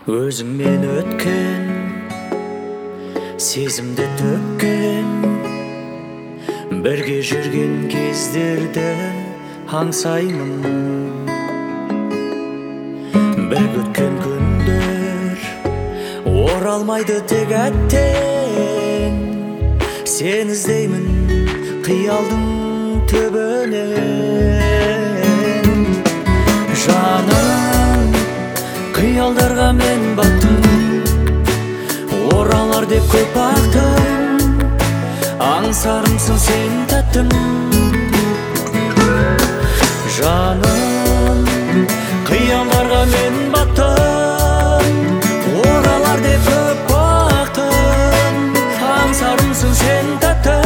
Өзіңмен өткен сезімді төккен, бірге жүрген кездерді аңсаймын. Бірге өткен күндер оралмайды тек әттен, сен іздеймін қиялдың түбінен. Жаным, қиялдарға мен баттым, оралар деп көп бақтым, аңсарымсың сен тәттім. Жаным, қиялдарға мен баттым, оралар деп көп бақтым, аңсарымсың сен тәттім.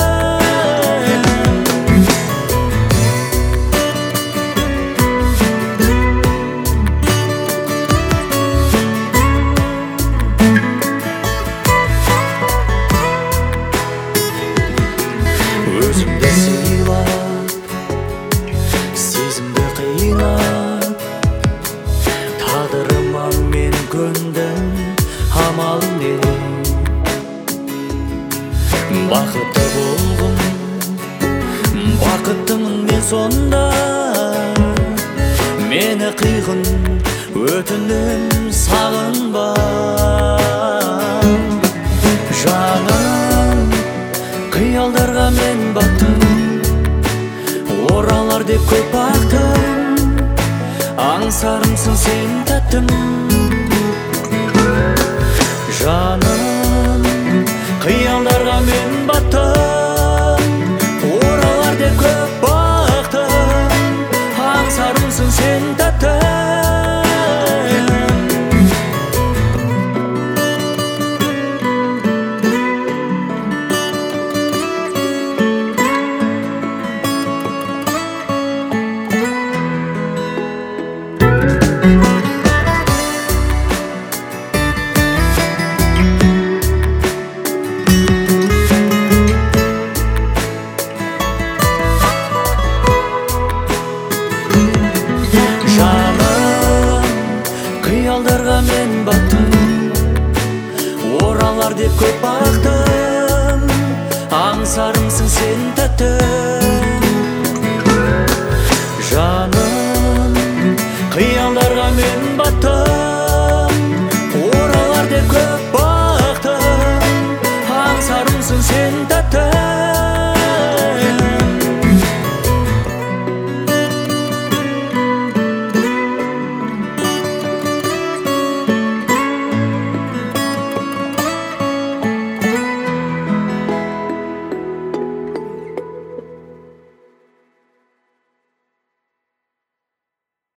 Өзімді сыйлап, сезімді қинап, тағдырыма мен көндім, амал не? Бақытты болғым, бақыттымын мен сонда, мені қиғын өтінім сағынба. Жаным, қиялдарға мен баттым, оралар деп көп бақтым, аңсарымсың сен тәттім. Жаным, қиялдарға мен баттым, оралар деп көп бақтым, аңсарымсың сен тәттім. Қиялдарға мен баттым, оралар деп көп бақтым, аңсарымсың сен тәттім. Жаным, қиялдарға мен баттым,